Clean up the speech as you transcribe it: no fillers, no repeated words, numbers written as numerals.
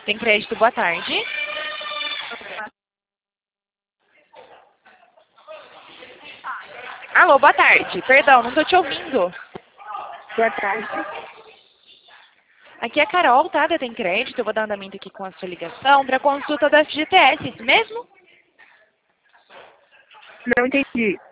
Tem crédito, boa tarde. Alô, boa tarde. Perdão, não tô te ouvindo. Boa tarde. Aqui é a Carol, tá? Da Tem Crédito. Eu vou dar andamento aqui com a sua ligação para consulta da FGTS, isso mesmo? Não entendi.